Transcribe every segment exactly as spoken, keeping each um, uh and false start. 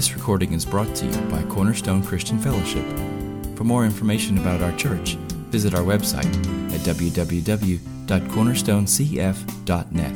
This recording is brought to you by Cornerstone Christian Fellowship. For more information about our church, visit our website at w w w dot cornerstone c f dot net.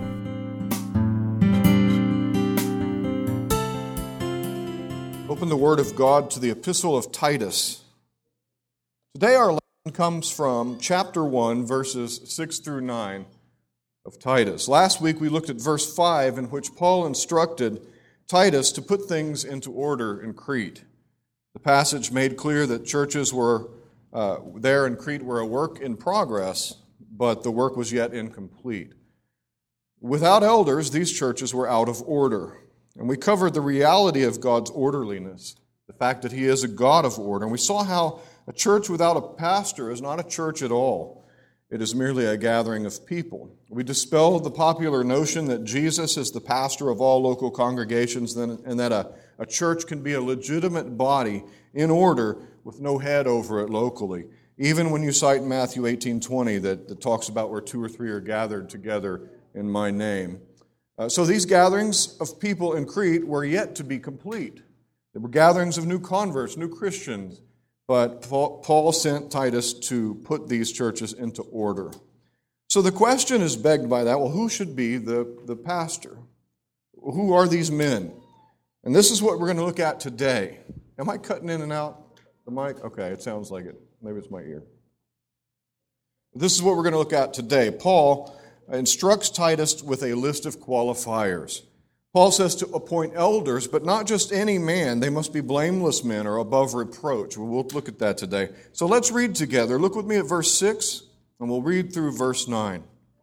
Open the Word of God to the Epistle of Titus. Today our lesson comes from chapter one, verses six through nine of Titus. Last week we looked at verse five, in which Paul instructed Titus to put things into order in Crete. The passage made clear that churches were uh, there in Crete were a work in progress, but the work was yet incomplete. Without elders, these churches were out of order. And we covered the reality of God's orderliness, the fact that He is a God of order. And we saw how a church without a pastor is not a church at all. It is merely a gathering of people. We dispelled the popular notion that Jesus is the pastor of all local congregations and that a, a church can be a legitimate body in order with no head over it locally. Even when you cite Matthew eighteen twenty that, that talks about where two or three are gathered together in my name. Uh, so these gatherings of people in Crete were yet to be complete. They were gatherings of new converts, new Christians. But Paul sent Titus to put these churches into order. So the question is begged by that, well, who should be the, the pastor? Who are these men? And this is what we're going to look at today. Am I cutting in and out the mic? Okay, it sounds like it. Maybe it's my ear. This is what we're going to look at today. Paul instructs Titus with a list of qualifiers. Paul says to appoint elders, but not just any man. They must be blameless men or above reproach. We'll look at that today. So let's read together. Look with me at verse six, and we'll read through verse nine.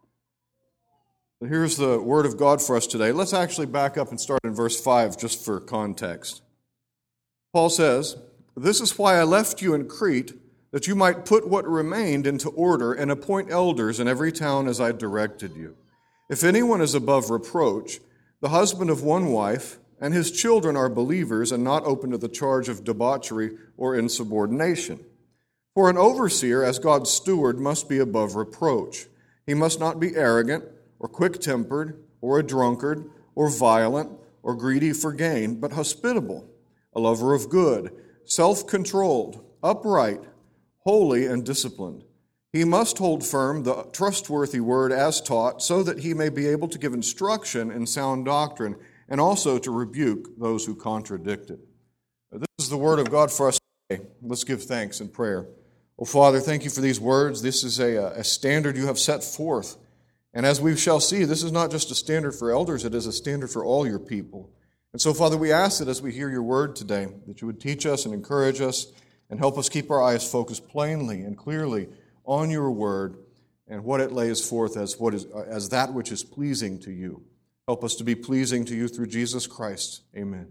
So here's the word of God for us today. Let's actually back up and start in verse five just for context. Paul says, "This is why I left you in Crete, that you might put what remained into order and appoint elders in every town as I directed you. If anyone is above reproach, the husband of one wife, and his children are believers and not open to the charge of debauchery or insubordination. For an overseer, as God's steward, must be above reproach. He must not be arrogant or quick-tempered or a drunkard or violent or greedy for gain, but hospitable, a lover of good, self-controlled, upright, holy, and disciplined. He must hold firm the trustworthy word as taught, so that he may be able to give instruction in sound doctrine and also to rebuke those who contradict it." This is the word of God for us today. Let's give thanks in prayer. Oh, Father, thank you for these words. This is a, a standard you have set forth. And as we shall see, this is not just a standard for elders, it is a standard for all your people. And so, Father, we ask that as we hear your word today, that you would teach us and encourage us and help us keep our eyes focused plainly and clearly on your word and what it lays forth as what is as that which is pleasing to you. Help us to be pleasing to you through Jesus Christ. Amen.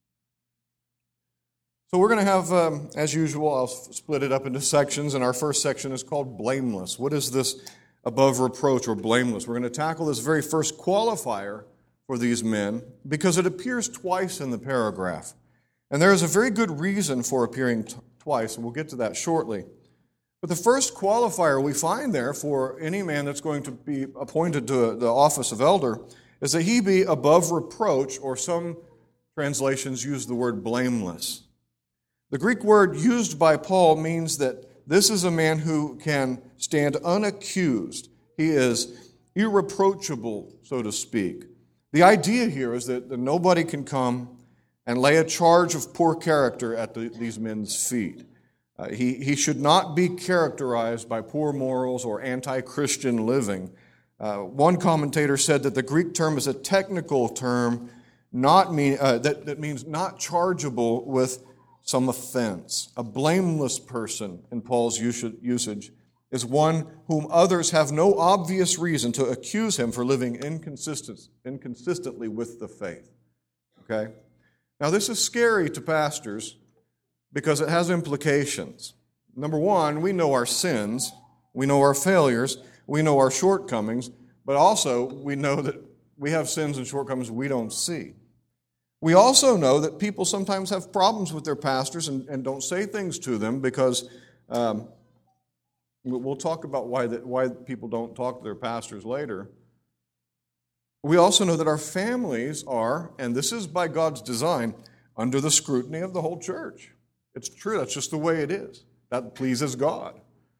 So we're going to have, um, as usual, I'll split it up into sections, and our first section is called blameless. What is this above reproach or blameless? We're going to tackle this very first qualifier for these men because it appears twice in the paragraph. And there is a very good reason for appearing t- twice, and we'll get to that shortly. But the first qualifier we find there for any man that's going to be appointed to the office of elder is that he be above reproach, or some translations use the word blameless. The Greek word used by Paul means that this is a man who can stand unaccused. He is irreproachable, so to speak. The idea here is that nobody can come and lay a charge of poor character at the, these men's feet. Uh, he, he should not be characterized by poor morals or anti-Christian living. Uh, one commentator said that the Greek term is a technical term not mean, uh, that, that means not chargeable with some offense. A blameless person, in Paul's usage, is one whom others have no obvious reason to accuse him for living inconsistent, inconsistently with the faith. Okay? Now, this is scary to pastors, because it has implications. Number one, we know our sins, we know our failures, we know our shortcomings, but also we know that we have sins and shortcomings we don't see. We also know that people sometimes have problems with their pastors and, and don't say things to them because um, we'll talk about why, that, why people don't talk to their pastors later. We also know that our families are, and this is by God's design, under the scrutiny of the whole church. It's true. That's just the way it is. That pleases God.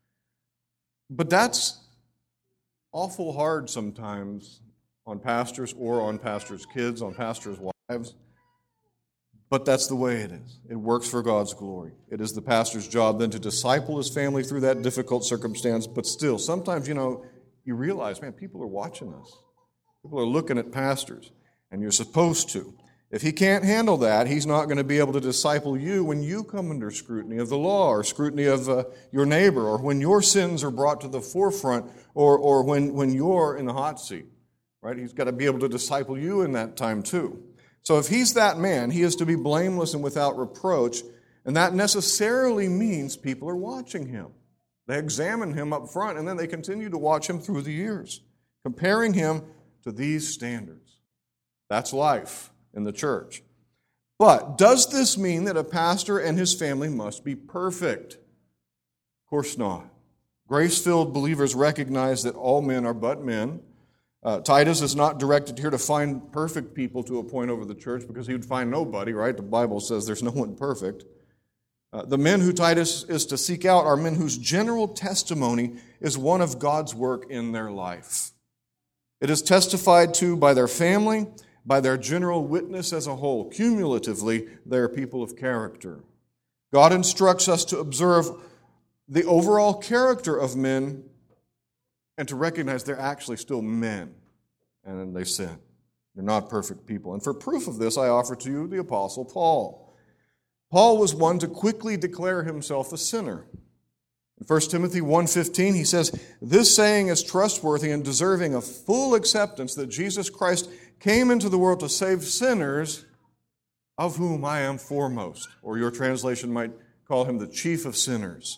But that's awful hard sometimes on pastors or on pastors' kids, on pastors' wives. But that's the way it is. It works for God's glory. It is the pastor's job then to disciple his family through that difficult circumstance. But still, sometimes, you know, you realize, man, people are watching us. People are looking at pastors, and you're supposed to. If he can't handle that, he's not going to be able to disciple you when you come under scrutiny of the law or scrutiny of uh, your neighbor, or when your sins are brought to the forefront, or, or when, when you're in the hot seat. Right? He's got to be able to disciple you in that time too. So if he's that man, he is to be blameless and without reproach, and that necessarily means people are watching him. They examine him up front, and then they continue to watch him through the years, comparing him to these standards. That's life in the church. But does this mean that a pastor and his family must be perfect? Of course not. Grace-filled believers recognize that all men are but men. Uh, Titus is not directed here to find perfect people to appoint over the church, because he would find nobody, right? The Bible says there's no one perfect. Uh, the men who Titus is to seek out are men whose general testimony is one of God's work in their life. It is testified to by their family, by their general witness as a whole. Cumulatively, they are people of character. God instructs us to observe the overall character of men and to recognize they're actually still men, and they sin. They're not perfect people. And for proof of this, I offer to you the Apostle Paul. Paul was one to quickly declare himself a sinner. In First Timothy one fifteen, he says, "This saying is trustworthy and deserving of full acceptance, that Jesus Christ came into the world to save sinners, of whom I am foremost." Or your translation might call him the chief of sinners.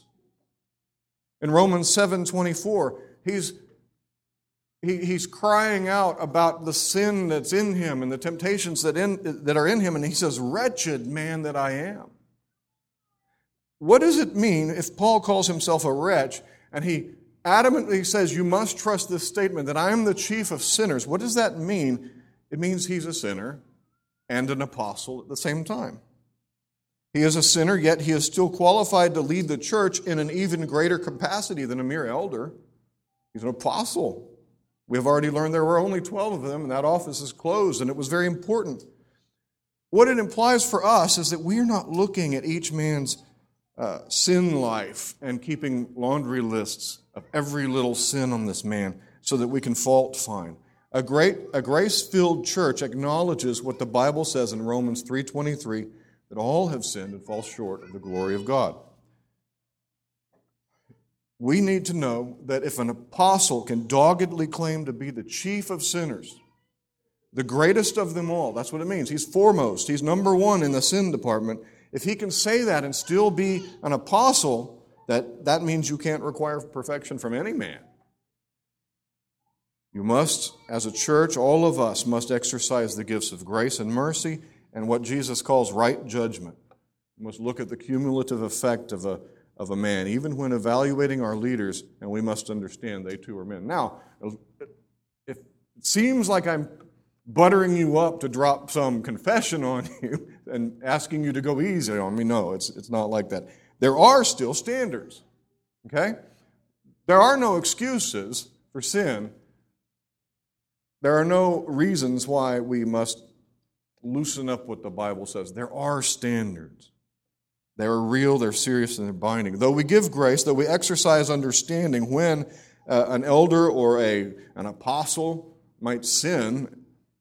In Romans seven twenty-four, he's, he, he's crying out about the sin that's in him and the temptations that, in, that are in him, and he says, "Wretched man that I am." What does it mean if Paul calls himself a wretch and he adamantly says, you must trust this statement that I am the chief of sinners? What does that mean? It means he's a sinner and an apostle at the same time. He is a sinner, yet he is still qualified to lead the church in an even greater capacity than a mere elder. He's an apostle. We have already learned there were only twelve of them, and that office is closed, and it was very important. What it implies for us is that we are not looking at each man's uh, sin life and keeping laundry lists of every little sin on this man so that we can fault find. A great, a grace-filled church acknowledges what the Bible says in Romans three twenty-three, that all have sinned and fall short of the glory of God. We need to know that if an apostle can doggedly claim to be the chief of sinners, the greatest of them all, that's what it means. He's foremost. He's number one in the sin department. If he can say that and still be an apostle, that, that means you can't require perfection from any man. You must, as a church, all of us must exercise the gifts of grace and mercy and what Jesus calls right judgment. We must look at the cumulative effect of a of a man, even when evaluating our leaders, and we must understand they too are men. Now, if it seems like I'm buttering you up to drop some confession on you and asking you to go easy on me, no, it's, it's not like that. There are still standards, okay? There are no excuses for sin. There are no reasons why we must loosen up what the Bible says. There are standards. They're real, they're serious, and they're binding. Though we give grace, though we exercise understanding when uh, an elder or a, an apostle might sin,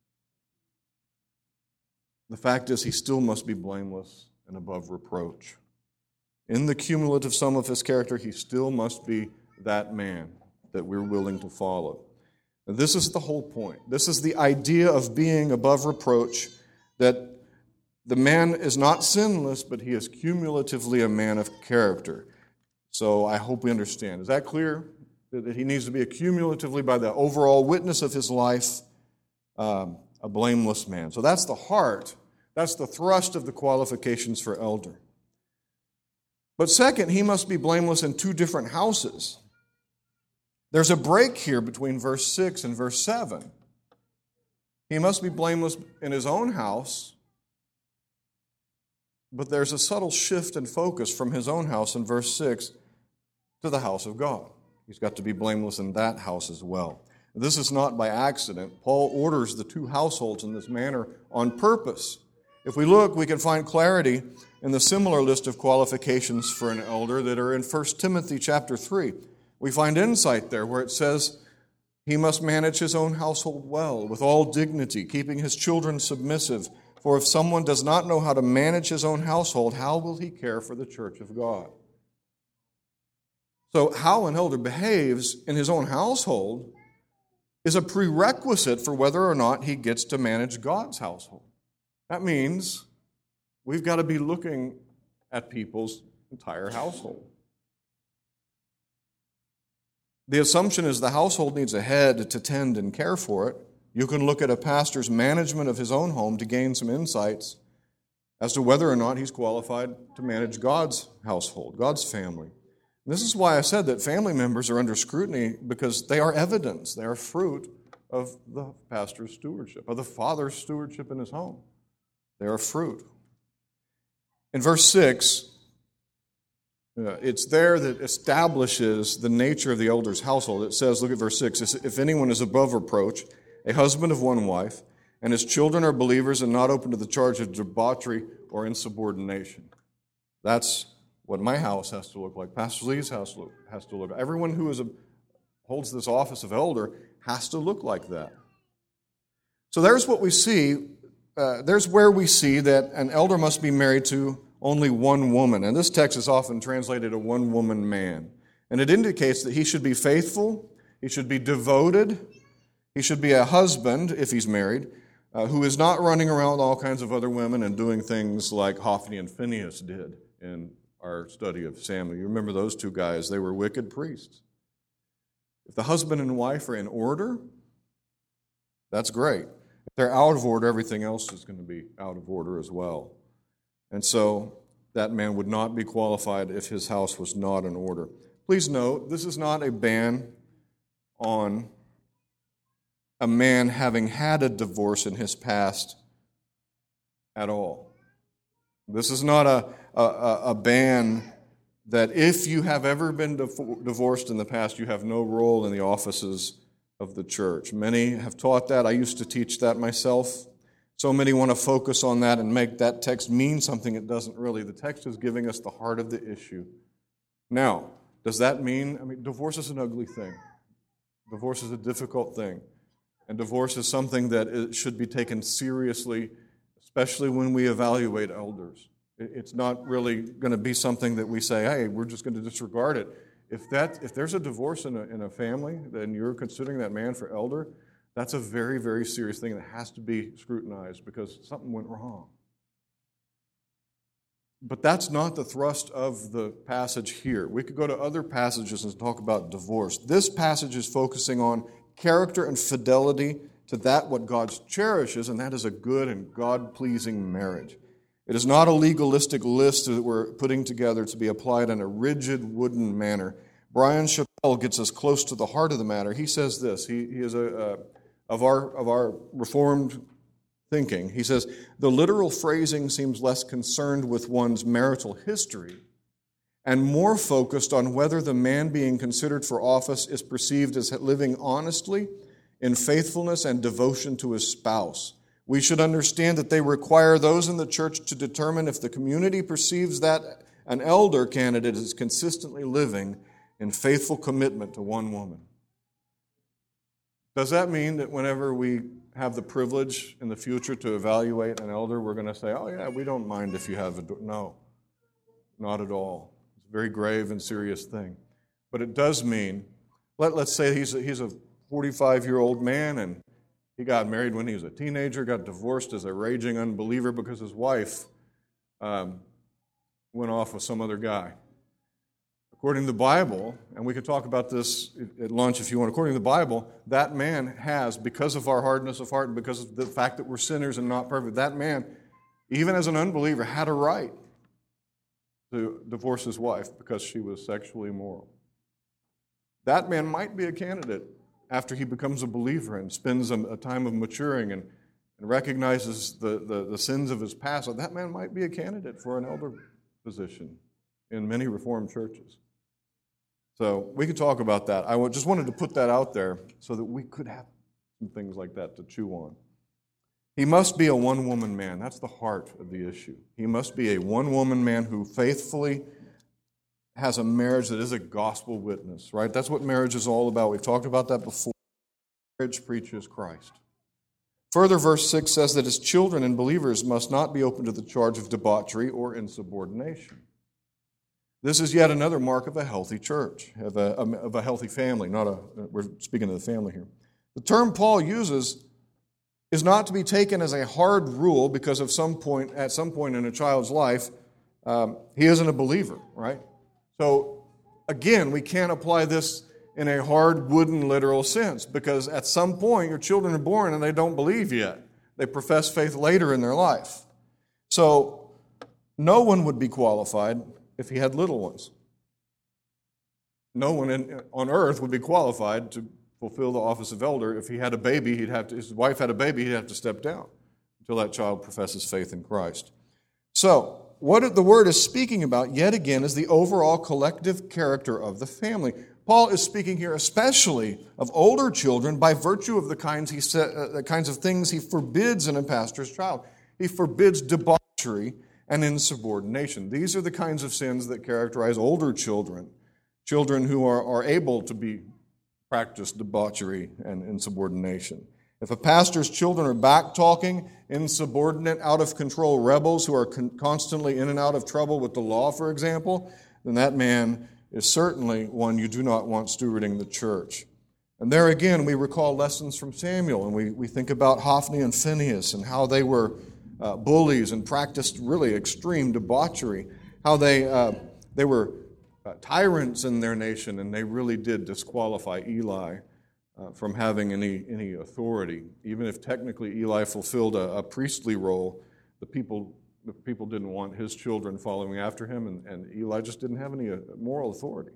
the fact is he still must be blameless and above reproach. In the cumulative sum of his character, he still must be that man that we're willing to follow. And this is the whole point. This is the idea of being above reproach, that the man is not sinless, but he is cumulatively a man of character. So I hope we understand. Is that clear? That he needs to be a cumulatively, by the overall witness of his life, um, a blameless man. So that's the heart. That's the thrust of the qualifications for elder. But second, he must be blameless in two different houses. There's a break here between verse six and verse seven. He must be blameless in his own house, But there's a subtle shift in focus from his own house in verse six to the house of God. He's got to be blameless in that house as well. This is not by accident. Paul orders the two households in this manner on purpose. If we look, we can find clarity in the similar list of qualifications for an elder that are in First Timothy chapter three. We find insight there where it says he must manage his own household well, with all dignity, keeping his children submissive. For if someone does not know how to manage his own household, how will he care for the church of God? So how an elder behaves in his own household is a prerequisite for whether or not he gets to manage God's household. That means we've got to be looking at people's entire household. The assumption is the household needs a head to tend and care for it. You can look at a pastor's management of his own home to gain some insights as to whether or not he's qualified to manage God's household, God's family. And this is why I said that family members are under scrutiny, because they are evidence, they are fruit of the pastor's stewardship, of the father's stewardship in his home. They are fruit. In verse six, Uh, it's there that establishes the nature of the elder's household. It says, look at verse six, if anyone is above reproach, a husband of one wife, and his children are believers and not open to the charge of debauchery or insubordination. That's what my house has to look like. Pastor Lee's house look, has to look like. Everyone who is a, holds this office of elder has to look like that. So there's what we see. Uh, there's where we see that an elder must be married to only one woman. And this text is often translated a one-woman man. And it indicates that he should be faithful, he should be devoted, he should be a husband, if he's married, uh, who is not running around with all kinds of other women and doing things like Hophni and Phinehas did in our study of Samuel. You remember those two guys, they were wicked priests. If the husband and wife are in order, that's great. If they're out of order, everything else is going to be out of order as well. And so that man would not be qualified if his house was not in order. Please note, this is not a ban on a man having had a divorce in his past at all. This is not a, a, a ban that if you have ever been divorced in the past, you have no role in the offices of the church. Many have taught that. I used to teach that myself. So many want to focus on that and make that text mean something it doesn't really. The text is giving us the heart of the issue. Now, does that mean, I mean, divorce is an ugly thing. Divorce is a difficult thing. And divorce is something that it should be taken seriously, especially when we evaluate elders. It's not really going to be something that we say, hey, we're just going to disregard it. If that, if there's a divorce in a, in a family, then you're considering that man for elder, that's a very, very serious thing that has to be scrutinized because something went wrong. But that's not the thrust of the passage here. We could go to other passages and talk about divorce. This passage is focusing on character and fidelity to that what God cherishes, and that is a good and God-pleasing marriage. It is not a legalistic list that we're putting together to be applied in a rigid wooden manner. Brian Chappell gets us close to the heart of the matter. He says this. He, he is a... a Of our, of our Reformed thinking. He says, the literal phrasing seems less concerned with one's marital history and more focused on whether the man being considered for office is perceived as living honestly in faithfulness and devotion to his spouse. We should understand that they require those in the church to determine if the community perceives that an elder candidate is consistently living in faithful commitment to one woman. Does that mean that whenever we have the privilege in the future to evaluate an elder, we're going to say, oh yeah, we don't mind if you have a... Do-. No, not at all. It's a very grave and serious thing. But it does mean, let, let's say he's a, he's a forty-five-year-old man and he got married when he was a teenager, got divorced as a raging unbeliever because his wife um, went off with some other guy. According to the Bible, and we could talk about this at lunch if you want, according to the Bible, that man has, because of our hardness of heart and because of the fact that we're sinners and not perfect, that man, even as an unbeliever, had a right to divorce his wife because she was sexually immoral. That man might be a candidate after he becomes a believer and spends a, a time of maturing and and recognizes the, the, the sins of his past, that man might be a candidate for an elder position in many Reformed churches. So we could talk about that. I just wanted to put that out there so that we could have some things like that to chew on. He must be a one-woman man. That's the heart of the issue. He must be a one-woman man who faithfully has a marriage that is a gospel witness, right? That's what marriage is all about. We've talked about that before. Marriage preaches Christ. Further, verse six says that his children and believers must not be open to the charge of debauchery or insubordination. This is yet another mark of a healthy church, of a, of a healthy family. Not a, we're speaking of the family here. The term Paul uses is not to be taken as a hard rule because of some point, at some point in a child's life, um, he isn't a believer, right? So, again, we can't apply this in a hard, wooden, literal sense because at some point your children are born and they don't believe yet. They profess faith later in their life. So, no one would be qualified if he had little ones. No one in, on earth would be qualified to fulfill the office of elder. If he had a baby, he'd have to, his wife had a baby, he'd have to step down until that child professes faith in Christ. So, what the word is speaking about, yet again, is the overall collective character of the family. Paul is speaking here especially of older children by virtue of the kinds, he sa- uh, the kinds of things he forbids in a pastor's child. He forbids debauchery and insubordination. These are the kinds of sins that characterize older children, children who are, are able to be practice debauchery and insubordination. If a pastor's children are back-talking, insubordinate, out-of-control rebels who are con- constantly in and out of trouble with the law, for example, then that man is certainly one you do not want stewarding the church. And there again, we recall lessons from Samuel, and we, we think about Hophni and Phinehas and how they were uh, bullies and practiced really extreme debauchery, how they, uh, they were uh, tyrants in their nation, and they really did disqualify Eli Uh, from having any, any authority. Even if technically Eli fulfilled a, a priestly role, the people the people didn't want his children following after him, and, and Eli just didn't have any moral authority.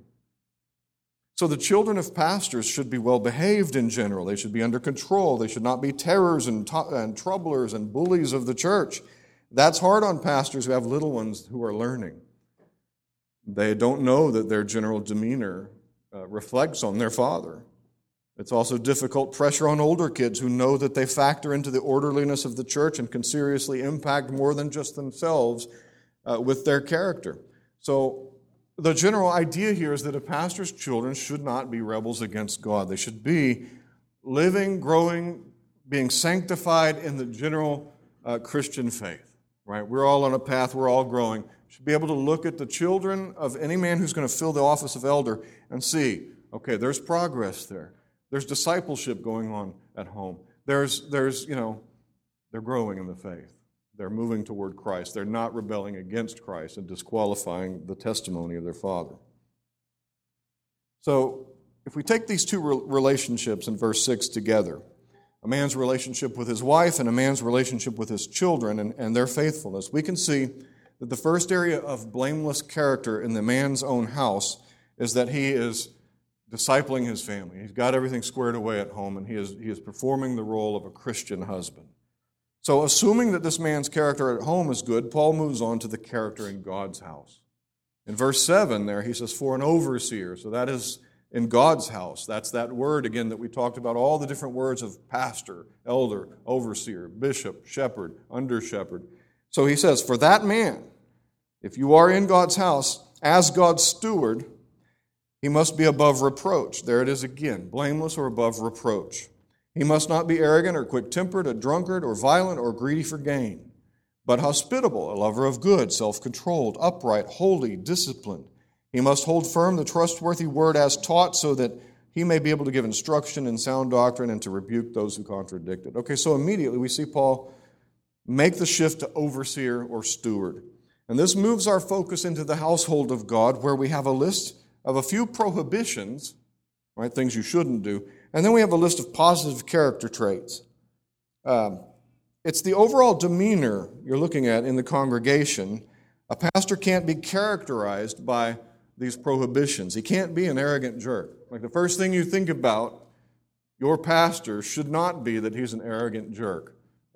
So the children of pastors should be well behaved in general. They should be under control. They should not be terrors and, t- and troublers and bullies of the church. That's hard on pastors who have little ones who are learning. They don't know that their general demeanor uh, reflects on their father. It's also difficult pressure on older kids who know that they factor into the orderliness of the church and can seriously impact more than just themselves uh, with their character. So the general idea here is that a pastor's children should not be rebels against God. They should be living, growing, being sanctified in the general uh, Christian faith. Right? We're all on a path, we're all growing. Should be able to look at the children of any man who's going to fill the office of elder and see, okay, there's progress there. There's discipleship going on at home. There's, there's, you know, they're growing in the faith. They're moving toward Christ. They're not rebelling against Christ and disqualifying the testimony of their father. So, if we take these two relationships in verse six together, a man's relationship with his wife and a man's relationship with his children and, and their faithfulness, we can see that the first area of blameless character in the man's own house is that he is discipling his family. He's got everything squared away at home, and he is, he is performing the role of a Christian husband. So, assuming that this man's character at home is good, Paul moves on to the character in God's house. In verse seven there, he says, for an overseer. So that is in God's house. That's that word, again, that we talked about, all the different words of pastor, elder, overseer, bishop, shepherd, under-shepherd. So he says, for that man, if you are in God's house, as God's steward, he must be above reproach. There it is again, blameless or above reproach. He must not be arrogant or quick-tempered, a drunkard or violent or greedy for gain, but hospitable, a lover of good, self-controlled, upright, holy, disciplined. He must hold firm the trustworthy word as taught so that he may be able to give instruction in sound doctrine and to rebuke those who contradict it. Okay, so immediately we see Paul make the shift to overseer or steward. And this moves our focus into the household of God, where we have a list of a few prohibitions, right, things you shouldn't do, and then we have a list of positive character traits. Um, it's the overall demeanor you're looking at in the congregation. A pastor can't be characterized by these prohibitions. He can't be an arrogant jerk. Like the first thing you think about your pastor should not be that he's an arrogant jerk,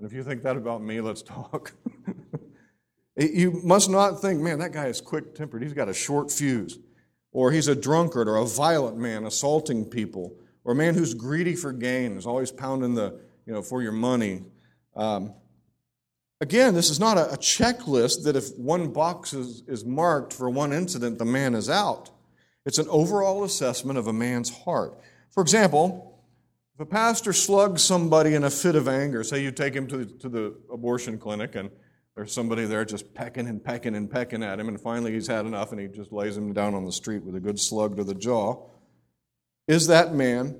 And if you think that about me, let's talk. You must not think, man, that guy is quick-tempered. He's got a short fuse. Or he's a drunkard or a violent man assaulting people. Or a man who's greedy for gain, is always pounding the, you know, for your money. Um, again, this is not a, a checklist that if one box is, is marked for one incident, the man is out. It's an overall assessment of a man's heart. For example, if a pastor slugs somebody in a fit of anger, say you take him to the, to the abortion clinic and there's somebody there just pecking and pecking and pecking at him, and finally he's had enough and he just lays him down on the street with a good slug to the jaw. Is that man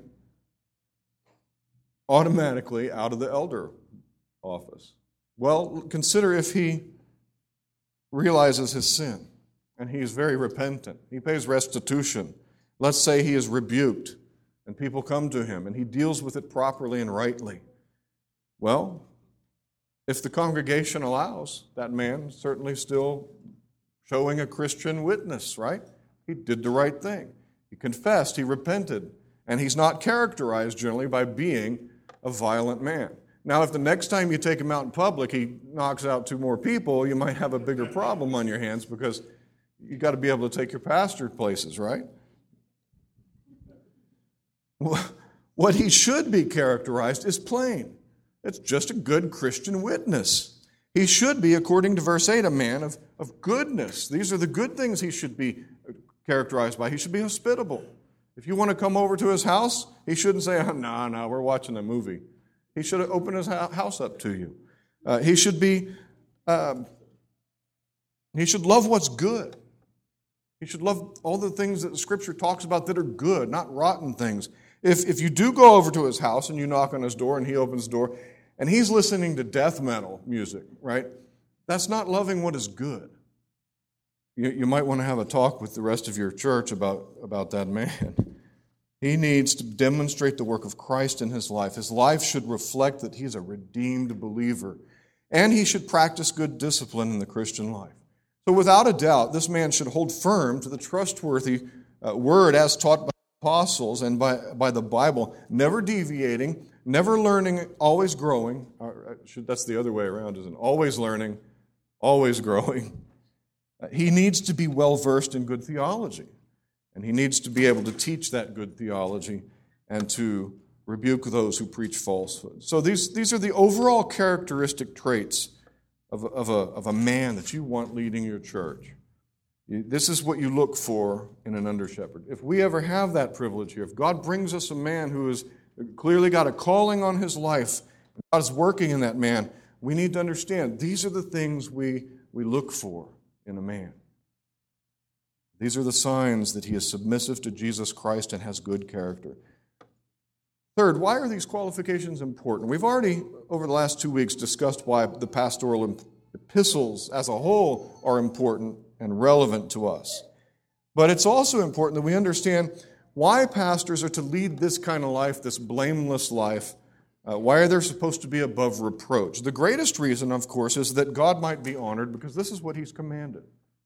automatically out of the elder office? Well, consider if he realizes his sin and he is very repentant. He pays restitution. Let's say he is rebuked and people come to him and he deals with it properly and rightly. Well, if the congregation allows, that man certainly still showing a Christian witness, right? He did the right thing. He confessed, he repented, and he's not characterized generally by being a violent man. Now, if the next time you take him out in public, he knocks out two more people, you might have a bigger problem on your hands because you've got to be able to take your pastor places, right? What he should be characterized is plain. It's just a good Christian witness. He should be, according to verse eight, a man of, of goodness. These are the good things he should be characterized by. He should be hospitable. If you want to come over to his house, he shouldn't say, oh, no, no, we're watching a movie. He should open his house up to you. Uh, he should be, uh, he should love what's good. He should love all the things that the Scripture talks about that are good, not rotten things. If, if you do go over to his house and you knock on his door and he opens the door, and he's listening to death metal music, right? That's not loving what is good. You, you might want to have a talk with the rest of your church about, about that man. He needs to demonstrate the work of Christ in his life. His life should reflect that he's a redeemed believer. And he should practice good discipline in the Christian life. So without a doubt, this man should hold firm to the trustworthy uh, word as taught by the apostles and by, by the Bible, never deviating, never learning, always growing. Or should, that's the other way around, isn't it? Always learning, always growing. He needs to be well-versed in good theology. And he needs to be able to teach that good theology and to rebuke those who preach falsehood. So these, these are the overall characteristic traits of, of, a, of a man that you want leading your church. This is what you look for in an under-shepherd. If we ever have that privilege here, if God brings us a man who has clearly got a calling on his life, God is working in that man, we need to understand these are the things we, we look for in a man. These are the signs that he is submissive to Jesus Christ and has good character. Third, why are these qualifications important? We've already, over the last two weeks, discussed why the pastoral epistles as a whole are important and relevant to us. But it's also important that we understand why pastors are to lead this kind of life, this blameless life. Uh, why are they supposed to be above reproach? The greatest reason, of course, is that God might be honored because this is what he's commanded.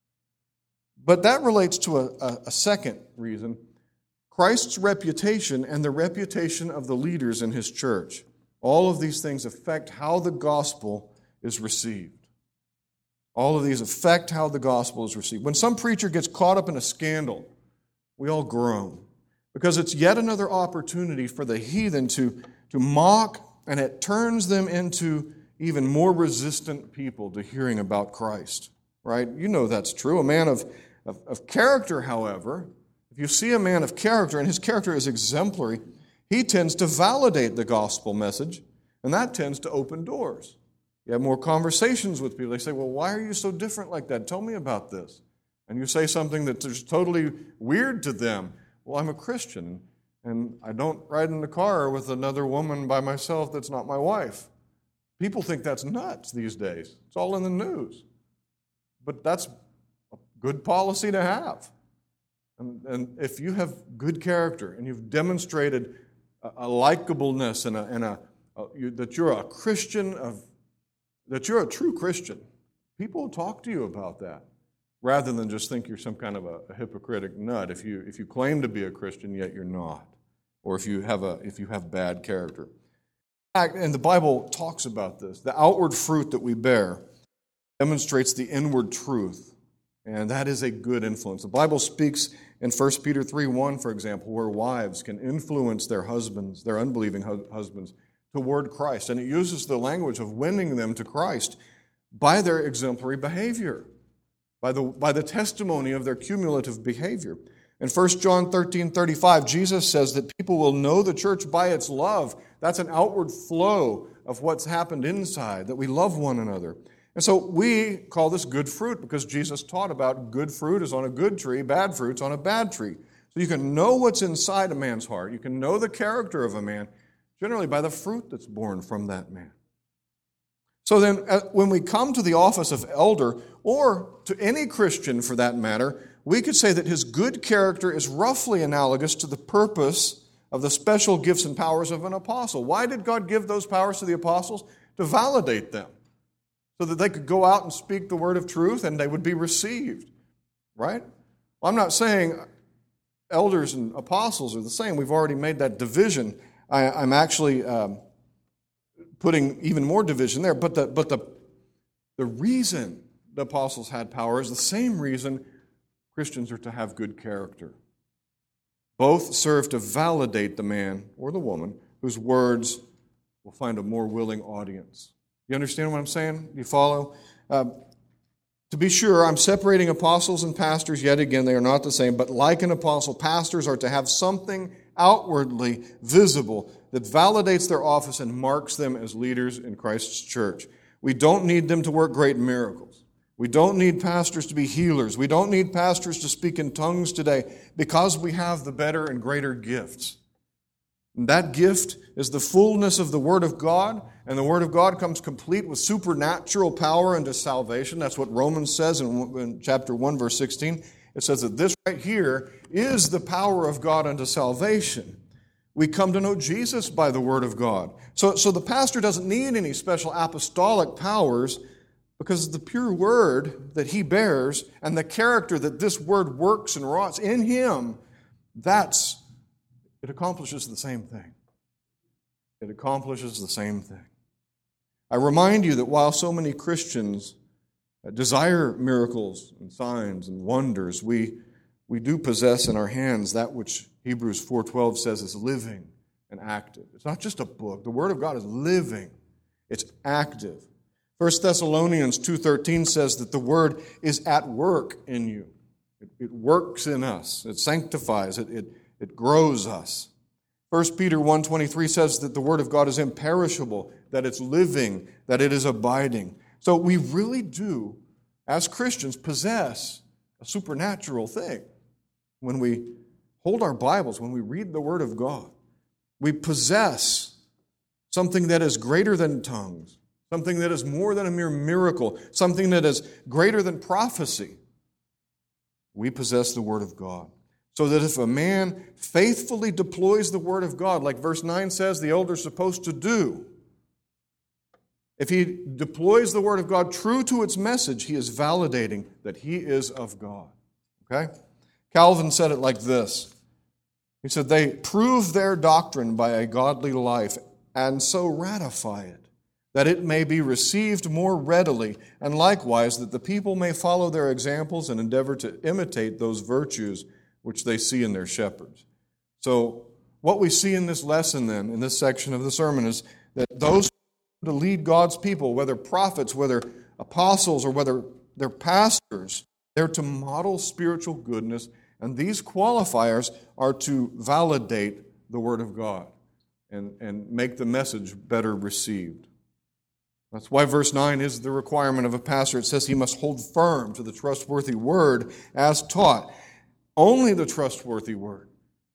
But that relates to a, a, a second reason, Christ's reputation and the reputation of the leaders in his church. All of these things affect how the gospel is received. All of these affect how the gospel is received. When some preacher gets caught up in a scandal, we all groan because it's yet another opportunity for the heathen to, to mock, and it turns them into even more resistant people to hearing about Christ. Right? You know that's true. A man of Of, of character, however, if you see a man of character and his character is exemplary, he tends to validate the gospel message, and that tends to open doors. You have more conversations with people. They say, well, why are you so different like that? Tell me about this. And you say something that's totally weird to them. Well, I'm a Christian, and I don't ride in the car with another woman by myself that's not my wife. People think that's nuts these days. It's all in the news. But that's a good policy to have. And, and if you have good character and you've demonstrated a, a likableness and, a, and a, a, you, that you're a Christian, of, that you're a true Christian, people will talk to you about that rather than just think you're some kind of a, a hypocritic nut if you, if you claim to be a Christian yet you're not, or if you have, a, if you have bad character. And the Bible talks about this. The outward fruit that we bear demonstrates the inward truth, and that is a good influence. The Bible speaks in First Peter three one, for example, where wives can influence their husbands, their unbelieving husbands, toward Christ. And it uses the language of winning them to Christ by their exemplary behavior, by the, by the testimony of their cumulative behavior. In First John thirteen thirty-five, Jesus says that people will know the church by its love. That's an outward flow of what's happened inside, that we love one another. And so we call this good fruit because Jesus taught about good fruit is on a good tree, bad fruit's on a bad tree. So you can know what's inside a man's heart. You can know the character of a man generally by the fruit that's born from that man. So then when we come to the office of elder, or to any Christian for that matter, we could say that his good character is roughly analogous to the purpose of the special gifts and powers of an apostle. Why did God give those powers to the apostles? To validate them, so that they could go out and speak the word of truth and they would be received, right? Well, I'm not saying elders and apostles are the same. We've already made that division. I, I'm actually um, putting even more division there. But the but the the reason the apostles had power is the same reason Christians are to have good character. Both serve to validate the man or the woman whose words will find a more willing audience. You understand what I'm saying? You follow? Um, to be sure, I'm separating apostles and pastors yet again. They are not the same. But like an apostle, pastors are to have something outwardly visible that validates their office and marks them as leaders in Christ's church. We don't need them to work great miracles. We don't need pastors to be healers. We don't need pastors to speak in tongues today because we have the better and greater gifts. And that gift is the fullness of the Word of God, and the Word of God comes complete with supernatural power unto salvation. That's what Romans says in, in chapter one, verse sixteen. It says that this right here is the power of God unto salvation. We come to know Jesus by the Word of God. So, so the pastor doesn't need any special apostolic powers, because the pure word that he bears and the character that this word works and wroughts in him, that's, it accomplishes the same thing. It accomplishes the same thing. I remind you that while so many Christians desire miracles and signs and wonders, we, we do possess in our hands that which Hebrews four twelve says is living and active. It's not just a book. The Word of God is living. It's active. First Thessalonians two thirteen says that the Word is at work in you. It, it works in us. It sanctifies. It, it, it grows us. First Peter one twenty-three says that the Word of God is imperishable, that it's living, that it is abiding. So we really do, as Christians, possess a supernatural thing. When we hold our Bibles, when we read the Word of God, we possess something that is greater than tongues, something that is more than a mere miracle, something that is greater than prophecy. We possess the Word of God. So that if a man faithfully deploys the Word of God, like verse nine says the elder is supposed to do, if he deploys the Word of God true to its message, he is validating that he is of God. Okay? Calvin said it like this. He said, they prove their doctrine by a godly life and so ratify it, that it may be received more readily, and likewise that the people may follow their examples and endeavor to imitate those virtues which they see in their shepherds. So what we see in this lesson then, in this section of the sermon, is that those who lead God's people, whether prophets, whether apostles, or whether they're pastors, they're to model spiritual goodness, and these qualifiers are to validate the Word of God and, and make the message better received. That's why verse nine is the requirement of a pastor. It says he must hold firm to the trustworthy word as taught. Only the trustworthy word.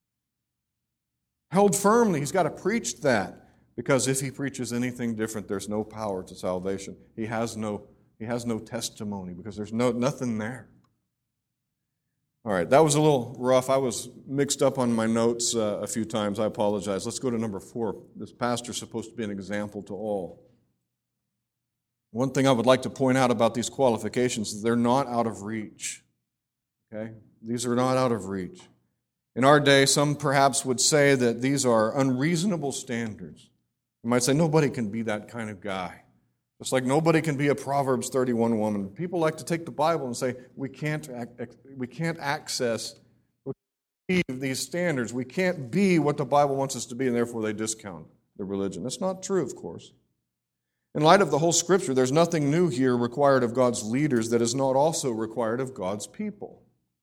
Held firmly, he's got to preach that, because if he preaches anything different, there's no power to salvation. He has no, he has no testimony, because there's no nothing there. All right, that was a little rough. I was mixed up on my notes uh, a few times. I apologize. Let's go to number four. This pastor's supposed to be an example to all. One thing I would like to point out about these qualifications is they're not out of reach. Okay? These are not out of reach. In our day, some perhaps would say that these are unreasonable standards. You might say, nobody can be that kind of guy. Just like nobody can be a Proverbs thirty-one woman. People like to take the Bible and say, we can't, we can't access these standards. We can't be what the Bible wants us to be, and therefore they discount the religion. That's not true, of course. In light of the whole Scripture, there's nothing new here required of God's leaders that is not also required of God's people.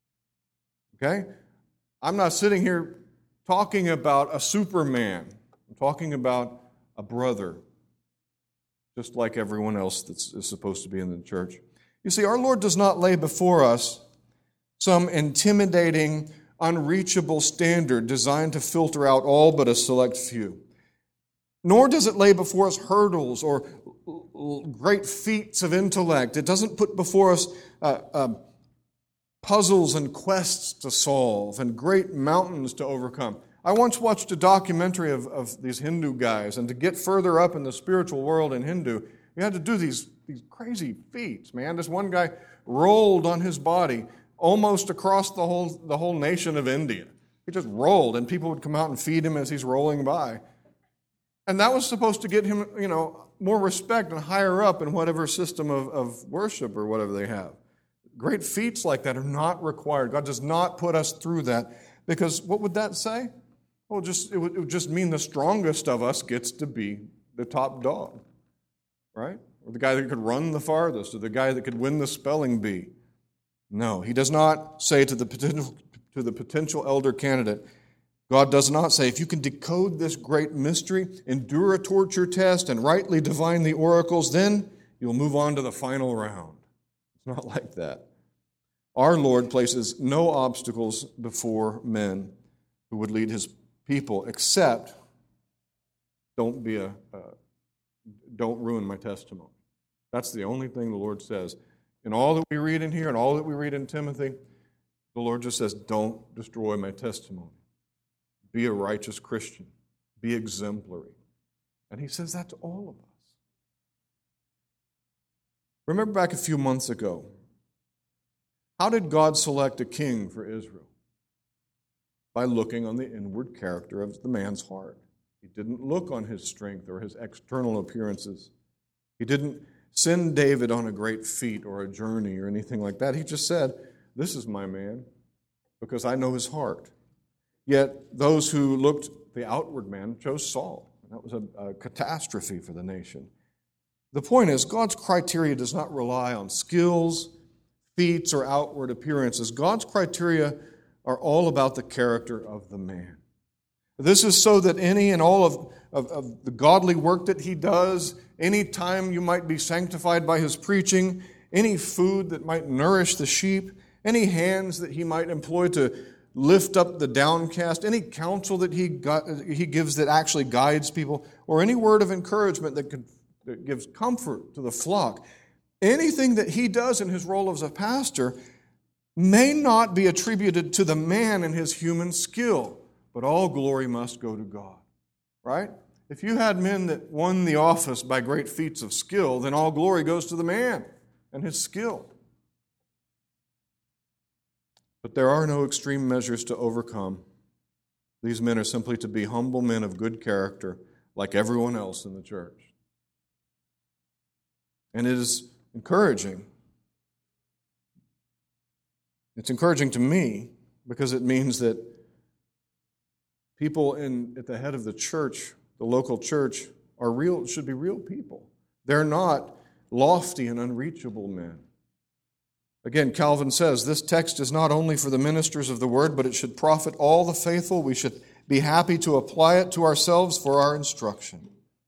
Okay? I'm not sitting here talking about a Superman. I'm talking about a brother, just like everyone else that is supposed to be in the church. You see, our Lord does not lay before us some intimidating, unreachable standard designed to filter out all but a select few. Nor does it lay before us hurdles or great feats of intellect. It doesn't put before us uh, uh, puzzles and quests to solve and great mountains to overcome. I once watched a documentary of, of these Hindu guys, and to get further up in the spiritual world in Hindu, you had to do these, these crazy feats, man. This one guy rolled on his body almost across the whole, the whole nation of India. He just rolled, and people would come out and feed him as he's rolling by. And that was supposed to get him, you know, more respect and higher up in whatever system of, of worship or whatever they have. Great feats like that are not required. God does not put us through that, because what would that say? Well, just it would, it would just mean the strongest of us gets to be the top dog, right? Or the guy that could run the farthest, or the guy that could win the spelling bee. No, he does not say to the potential to the potential elder candidate, God does not say, if you can decode this great mystery, endure a torture test, and rightly divine the oracles, then you'll move on to the final round. It's not like that. Our Lord places no obstacles before men who would lead his people, except don't be a uh, don't ruin my testimony. That's the only thing the Lord says. In all that we read in here and all that we read in Timothy, the Lord just says, don't destroy my testimony. Be a righteous Christian. Be exemplary. And he says that to all of us. Remember back a few months ago, how did God select a king for Israel? By looking on the inward character of the man's heart. He didn't look on his strength or his external appearances. He didn't send David on a great feat or a journey or anything like that. He just said, this is my man, because I know his heart. Yet those who looked the outward man chose Saul. And that was a, a catastrophe for the nation. The point is, God's criteria does not rely on skills, feats, or outward appearances. God's criteria are all about the character of the man. This is so that any and all of, of, of the godly work that he does, any time you might be sanctified by his preaching, any food that might nourish the sheep, any hands that he might employ to lift up the downcast, any counsel that he got, he gives that actually guides people, or any word of encouragement that, could, that gives comfort to the flock, anything that he does in his role as a pastor may not be attributed to the man and his human skill, but all glory must go to God, right? If you had men that won the office by great feats of skill, then all glory goes to the man and his skill. But there are no extreme measures to overcome. These men are simply to be humble men of good character, like everyone else in the church. And it is encouraging. It's encouraging to me because it means that people in at the head of the church, the local church, are real, should be real people. They're not lofty and unreachable men. Again, Calvin says, this text is not only for the ministers of the word, but it should profit all the faithful. We should be happy to apply it to ourselves for our instruction.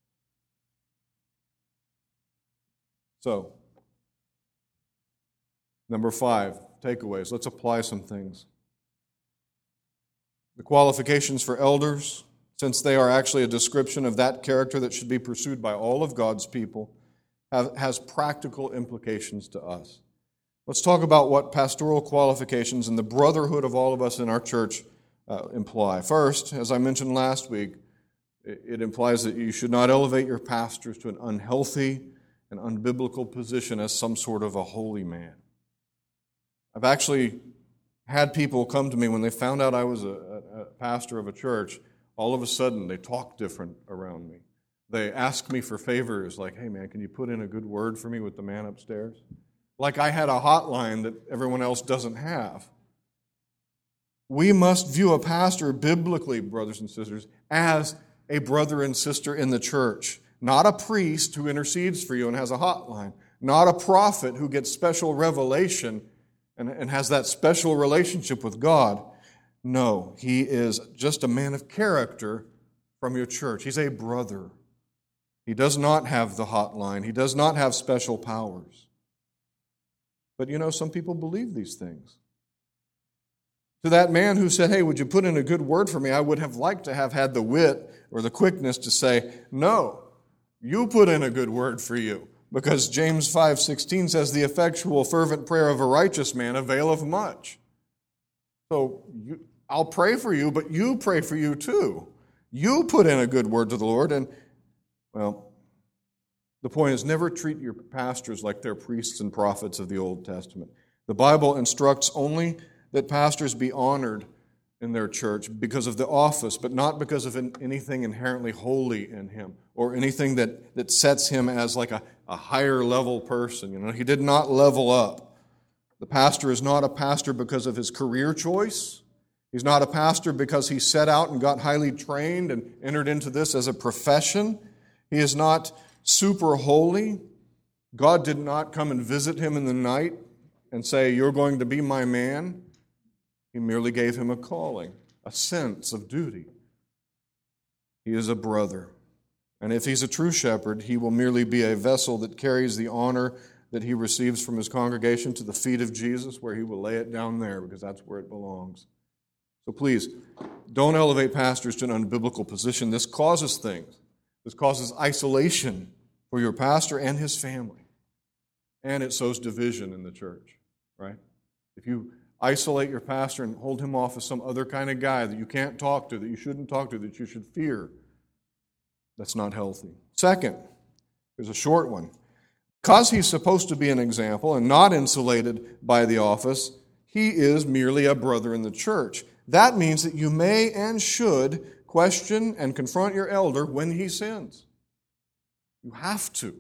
So, number five, takeaways. Let's apply some things. The qualifications for elders, since they are actually a description of that character that should be pursued by all of God's people, have, has practical implications to us. Let's talk about what pastoral qualifications and the brotherhood of all of us in our church uh, imply. First, as I mentioned last week, it, it implies that you should not elevate your pastors to an unhealthy and unbiblical position as some sort of a holy man. I've actually had people come to me when they found out I was a, a, a pastor of a church. All of a sudden, they talk different around me. they ask me for favors like, hey man, can you put in a good word for me with the man upstairs? Like I had a hotline that everyone else doesn't have. We must view a pastor biblically, brothers and sisters, as a brother and sister in the church. Not a priest who intercedes for you and has a hotline. Not a prophet who gets special revelation and, and has that special relationship with God. No, he is just a man of character from your church. He's a brother. He does not have the hotline. He does not have special powers. But you know, some people believe these things. To that man who said, hey, would you put in a good word for me? I would have liked to have had the wit or the quickness to say, no, you put in a good word for you. Because James five sixteen says, the effectual fervent prayer of a righteous man availeth much. So you, I'll pray for you, but you pray for you too. You put in a good word to the Lord. And, well, the point is never treat your pastors like they're priests and prophets of the Old Testament. The Bible instructs only that pastors be honored in their church because of the office, but not because of anything inherently holy in him or anything that, that sets him as like a, a higher level person. You know, he did not level up. The pastor is not a pastor because of his career choice. He's not a pastor because he set out and got highly trained and entered into this as a profession. He is not super holy. God did not come and visit him in the night and say, you're going to be my man. He merely gave him a calling, a sense of duty. He is a brother. And if he's a true shepherd, he will merely be a vessel that carries the honor that he receives from his congregation to the feet of Jesus, where he will lay it down there because that's where it belongs. So please, don't elevate pastors to an unbiblical position. This causes things. This causes isolation for your pastor and his family. And it sows division in the church, right? If you isolate your pastor and hold him off as some other kind of guy that you can't talk to, that you shouldn't talk to, that you should fear, that's not healthy. Second, there's a short one. Because he's supposed to be an example and not insulated by the office, he is merely a brother in the church. That means that you may and should question and confront your elder when he sins. You have to.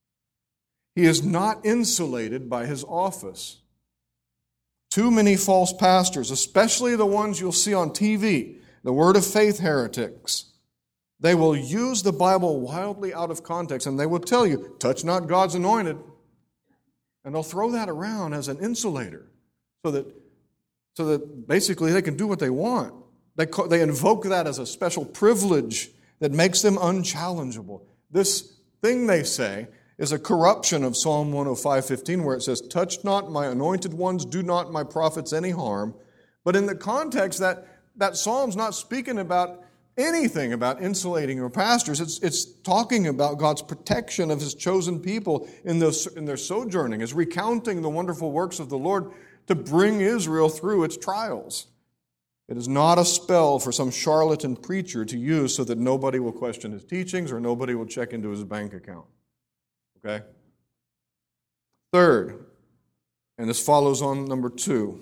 He is not insulated by his office. Too many false pastors, especially the ones you'll see on T V, the Word of Faith heretics, they will use the Bible wildly out of context, and they will tell you, touch not God's anointed. And they'll throw that around as an insulator so that, so that basically they can do what they want. They, call, they invoke that as a special privilege that makes them unchallengeable. This thing they say is a corruption of Psalm one oh five fifteen, where it says, touch not my anointed ones, do not my prophets any harm. But in the context, that, that psalm's not speaking about anything about insulating your pastors. It's, it's talking about God's protection of his chosen people in, those, in their sojourning. It's recounting the wonderful works of the Lord to bring Israel through its trials. It is not a spell for some charlatan preacher to use so that nobody will question his teachings or nobody will check into his bank account. Okay? Third, and this follows on number two,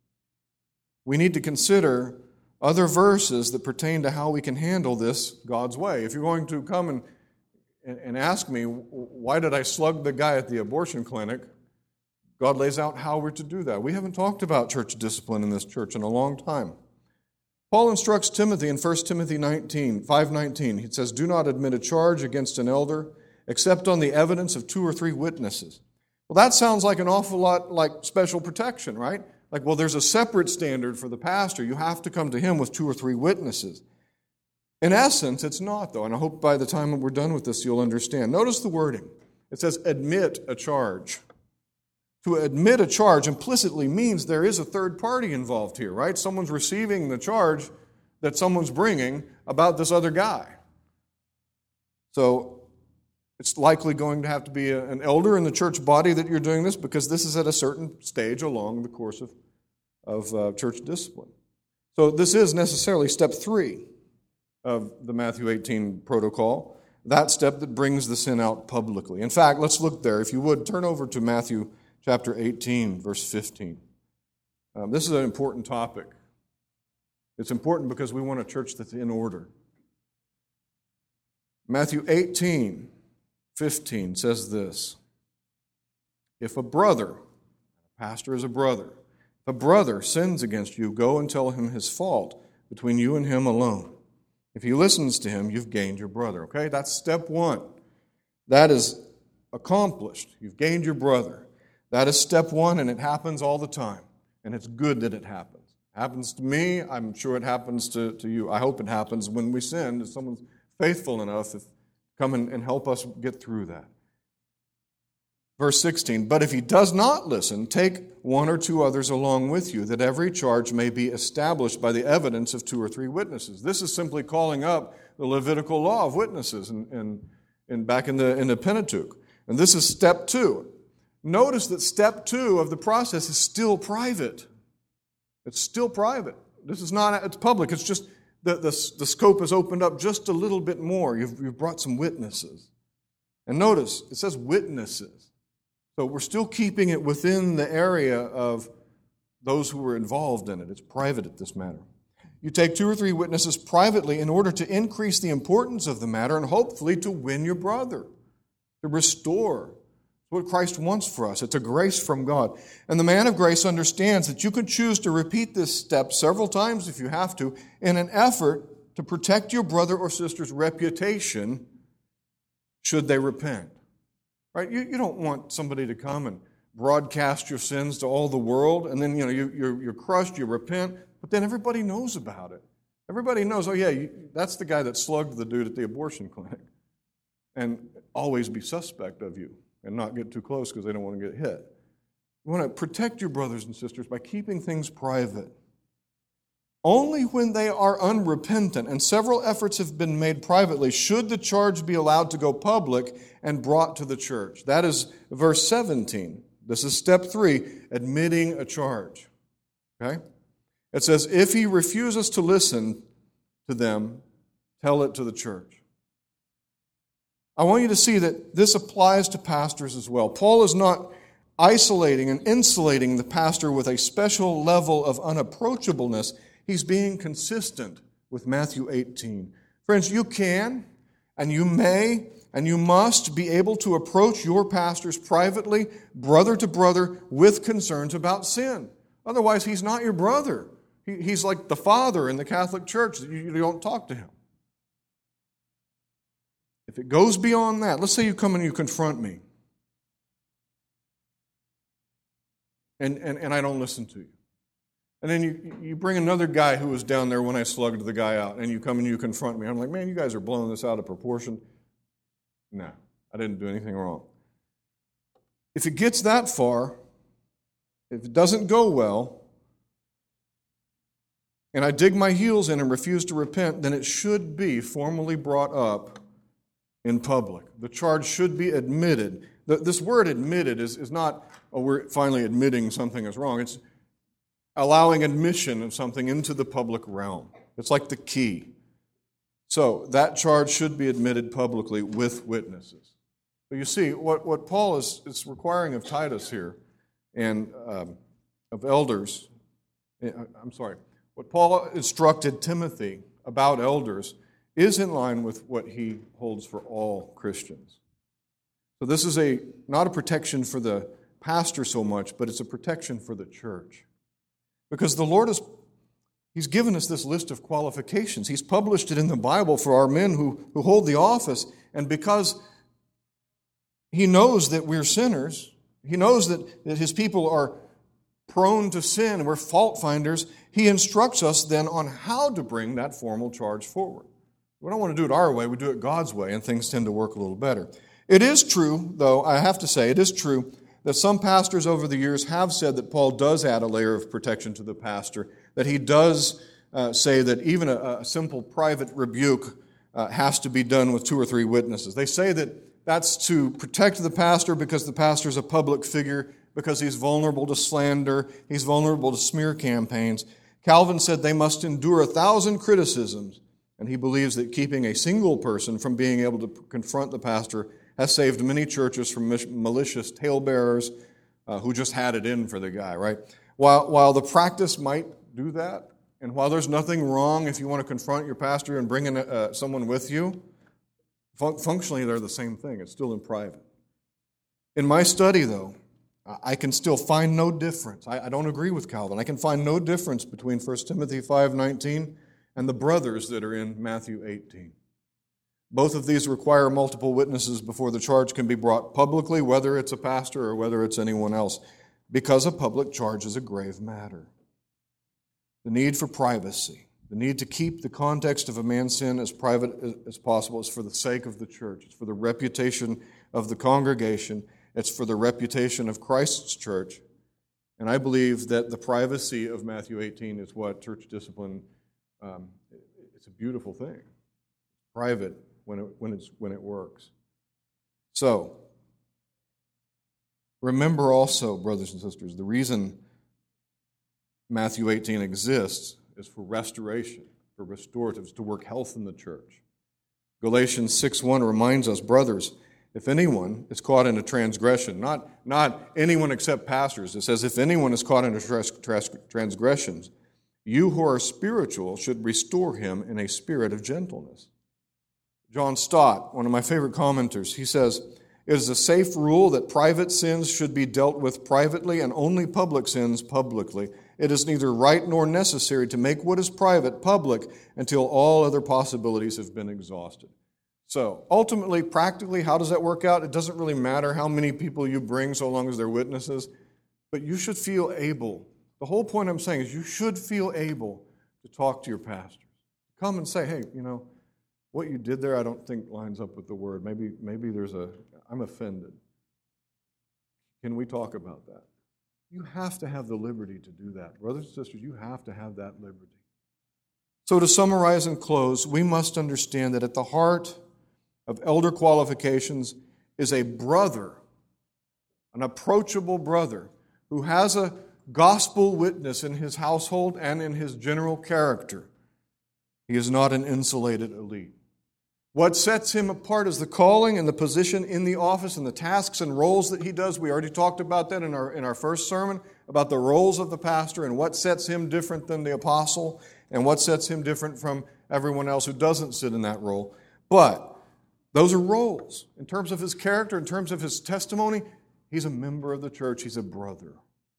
we need to consider other verses that pertain to how we can handle this God's way. If you're going to come and, and ask me, why did I slug the guy at the abortion clinic? God lays out how we're to do that. We haven't talked about church discipline in this church in a long time. Paul instructs Timothy in First Timothy nineteen, five nineteen. He says, do not admit a charge against an elder except on the evidence of two or three witnesses. Well, that sounds like an awful lot like special protection, right? Like, well, there's a separate standard for the pastor. You have to come to him with two or three witnesses. In essence, it's not, though, and I hope by the time we're done with this you'll understand. Notice the wording. It says, admit a charge. To admit a charge implicitly means there is a third party involved here, right? Someone's receiving the charge that someone's bringing about this other guy. So it's likely going to have to be a, an elder in the church body that you're doing this, because this is at a certain stage along the course of, of uh, church discipline. So this is necessarily step three of the Matthew eighteen protocol, that step that brings the sin out publicly. In fact, let's look there. If you would, turn over to Matthew chapter eighteen, verse fifteen. Um, this is an important topic. It's important because we want a church that's in order. Matthew eighteen fifteen says this: if a brother, a pastor is a brother, if a brother sins against you, go and tell him his fault between you and him alone. If he listens to him, you've gained your brother. Okay, that's step one. That is accomplished. You've gained your brother. That is step one, and it happens all the time. And it's good that it happens. It happens to me. I'm sure it happens to, to you. I hope it happens when we sin, if someone's faithful enough to come and, and help us get through that. Verse sixteen, but if he does not listen, take one or two others along with you, that every charge may be established by the evidence of two or three witnesses. This is simply calling up the Levitical law of witnesses in, in, in back in the, in the Pentateuch. And this is step two. Notice that step two of the process is still private. It's still private. This is not, it's public. It's just, the, the, the scope is opened up just a little bit more. You've, you've brought some witnesses. And notice, it says witnesses. So we're still keeping it within the area of those who were involved in it. It's private at this matter. You take two or three witnesses privately in order to increase the importance of the matter and hopefully to win your brother, to restore. It's what Christ wants for us. It's a grace from God. And the man of grace understands that you can choose to repeat this step several times if you have to in an effort to protect your brother or sister's reputation should they repent. Right? You, you don't want somebody to come and broadcast your sins to all the world, and then you know you, you're, you're crushed, you repent, but then everybody knows about it. Everybody knows, oh yeah, you, that's the guy that slugged the dude at the abortion clinic, and always be suspect of you and not get too close because they don't want to get hit. You want to protect your brothers and sisters by keeping things private. Only when they are unrepentant, and several efforts have been made privately, should the charge be allowed to go public and brought to the church. That is verse seventeen. This is step three, admitting a charge. Okay? It says, if he refuses to listen to them, tell it to the church. I want you to see that this applies to pastors as well. Paul is not isolating and insulating the pastor with a special level of unapproachableness. He's being consistent with Matthew eighteen. Friends, you can, and you may, and you must be able to approach your pastors privately, brother to brother, with concerns about sin. Otherwise, he's not your brother. He, he's like the father in the Catholic Church that you, you don't talk to him. If it goes beyond that, let's say you come and you confront me, and, and, and I don't listen to you. And then you, you bring another guy who was down there when I slugged the guy out, and you come and you confront me. I'm like, man, you guys are blowing this out of proportion. No, I didn't do anything wrong. If it gets that far, if it doesn't go well, and I dig my heels in and refuse to repent, then it should be formally brought up in public. The charge should be admitted. The, this word admitted is, is not, oh, we're finally admitting something is wrong. It's allowing admission of something into the public realm. It's like the key. So that charge should be admitted publicly with witnesses. So you see, what, what Paul is, is requiring of Titus here and um, of elders, I'm sorry, what Paul instructed Timothy about elders is in line with what he holds for all Christians. So this is a not a protection for the pastor so much, but it's a protection for the church. Because the Lord has He's given us this list of qualifications. He's published it in the Bible for our men who, who hold the office. And because He knows that we're sinners, He knows that, that His people are prone to sin, we're fault finders, He instructs us then on how to bring that formal charge forward. We don't want to do it our way, we do it God's way, and things tend to work a little better. It is true, though, I have to say, it is true that some pastors over the years have said that Paul does add a layer of protection to the pastor, that he does uh, say that even a, a simple private rebuke uh, has to be done with two or three witnesses. They say that that's to protect the pastor because the pastor is a public figure, because he's vulnerable to slander, he's vulnerable to smear campaigns. Calvin said they must endure a thousand criticisms, and he believes that keeping a single person from being able to confront the pastor has saved many churches from malicious talebearers uh, who just had it in for the guy, right? While, while the practice might do that, and while there's nothing wrong if you want to confront your pastor and bring in uh, someone with you, Fun- functionally, they're the same thing. It's still in private. In my study, though, I can still find no difference. I, I don't agree with Calvin. I can find no difference between First Timothy five nineteen and the brothers that are in Matthew eighteen. Both of these require multiple witnesses before the charge can be brought publicly, whether it's a pastor or whether it's anyone else, because a public charge is a grave matter. The need for privacy, the need to keep the context of a man's sin as private as possible is for the sake of the church. It's for the reputation of the congregation. It's for the reputation of Christ's church. And I believe that the privacy of Matthew eighteen is what church discipline, um, it's a beautiful thing. Private when it, when it's, when it works. So, remember also, brothers and sisters, the reason Matthew eighteen exists is for restoration, for restoratives, to work health in the church. Galatians six one reminds us, brothers, if anyone is caught in a transgression, not, not anyone except pastors, it says if anyone is caught in a trans- trans- transgressions, you who are spiritual should restore him in a spirit of gentleness. John Stott, one of my favorite commenters, he says, it is a safe rule that private sins should be dealt with privately and only public sins publicly. It is neither right nor necessary to make what is private public until all other possibilities have been exhausted. So, ultimately, practically, how does that work out? It doesn't really matter how many people you bring so long as they're witnesses, but you should feel able. The whole point I'm saying is you should feel able to talk to your pastors. Come and say, hey, you know, what you did there I don't think lines up with the word. Maybe, maybe there's a, I'm offended. Can we talk about that? You have to have the liberty to do that. Brothers and sisters, you have to have that liberty. So to summarize and close, we must understand that at the heart of elder qualifications is a brother, an approachable brother, who has a gospel witness in his household and in his general character. He is not an insulated elite. What sets him apart is the calling and the position in the office and the tasks and roles that he does. We already talked about that in our, in our first sermon, about the roles of the pastor and what sets him different than the apostle and what sets him different from everyone else who doesn't sit in that role. But those are roles. In terms of his character, in terms of his testimony, he's a member of the church. He's a brother,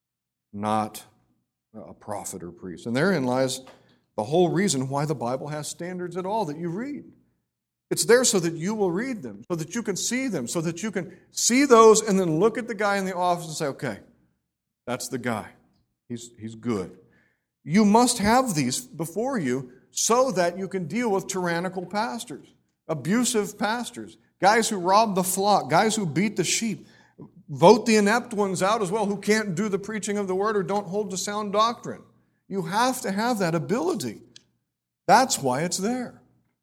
not a prophet or priest. And therein lies the whole reason why the Bible has standards at all that you read. It's there so that you will read them, so that you can see them, so that you can see those and then look at the guy in the office and say, okay, that's the guy. He's, he's good. You must have these before you so that you can deal with tyrannical pastors, abusive pastors, guys who rob the flock, guys who beat the sheep. Vote the inept ones out as well who can't do the preaching of the word or don't hold to sound doctrine. You have to have that ability. That's why it's there.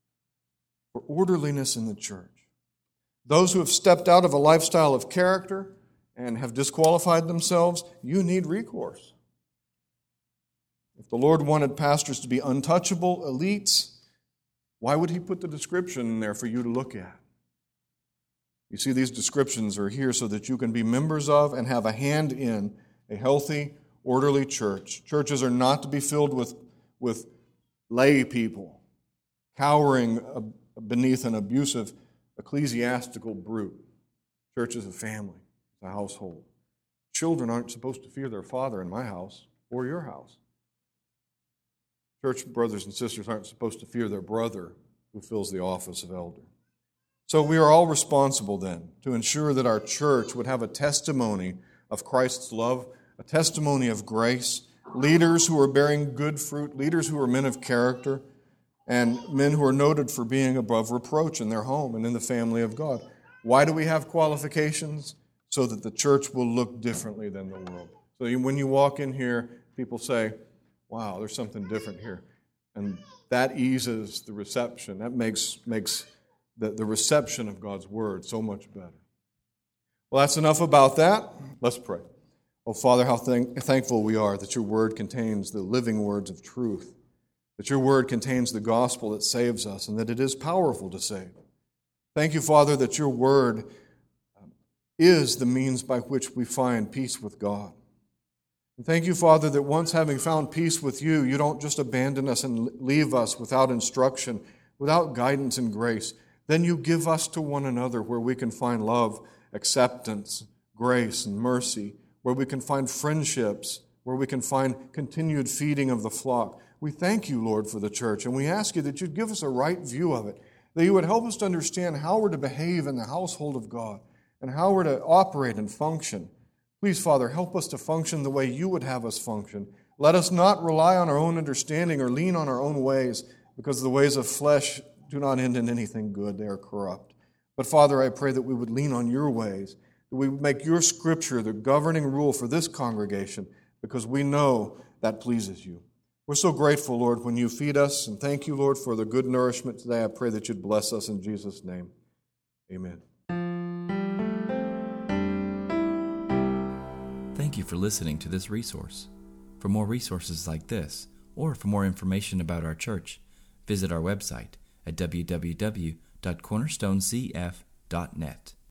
For orderliness in the church. Those who have stepped out of a lifestyle of character and have disqualified themselves, you need recourse. If the Lord wanted pastors to be untouchable elites, why would He put the description in there for you to look at? You see, these descriptions are here so that you can be members of and have a hand in a healthy, orderly church. Churches are not to be filled with, with lay people, cowering beneath an abusive ecclesiastical brute. Church is a family, it's a household. Children aren't supposed to fear their father in my house or your house. Church brothers and sisters aren't supposed to fear their brother who fills the office of elder. So we are all responsible then to ensure that our church would have a testimony of Christ's love, a testimony of grace, leaders who are bearing good fruit, leaders who are men of character, and men who are noted for being above reproach in their home and in the family of God. Why do we have qualifications? So that the church will look differently than the world. So when you walk in here, people say, wow, there's something different here. And that eases the reception. That makes, makes the, the reception of God's Word so much better. Well, that's enough about that. Let's pray. Oh, Father, how thank, thankful we are that your Word contains the living words of truth, that your Word contains the gospel that saves us, and that it is powerful to save. Thank you, Father, that your Word is the means by which we find peace with God. And thank you, Father, that once having found peace with you, you don't just abandon us and leave us without instruction, without guidance and grace, Then you give us to one another where we can find love, acceptance, grace, and mercy, where we can find friendships, where we can find continued feeding of the flock. We thank you, Lord, for the church, and we ask you that you'd give us a right view of it, that you would help us to understand how we're to behave in the household of God and how we're to operate and function. Please, Father, help us to function the way you would have us function. Let us not rely on our own understanding or lean on our own ways, because the ways of flesh do not end in anything good. They are corrupt. But, Father, I pray that we would lean on your ways, that we would make your Scripture the governing rule for this congregation, because we know that pleases you. We're so grateful, Lord, when you feed us, and thank you, Lord, for the good nourishment today. I pray that you'd bless us in Jesus' name. Amen. Thank you for listening to this resource. For more resources like this, or for more information about our church, visit our website at w w w dot cornerstone c f dot net.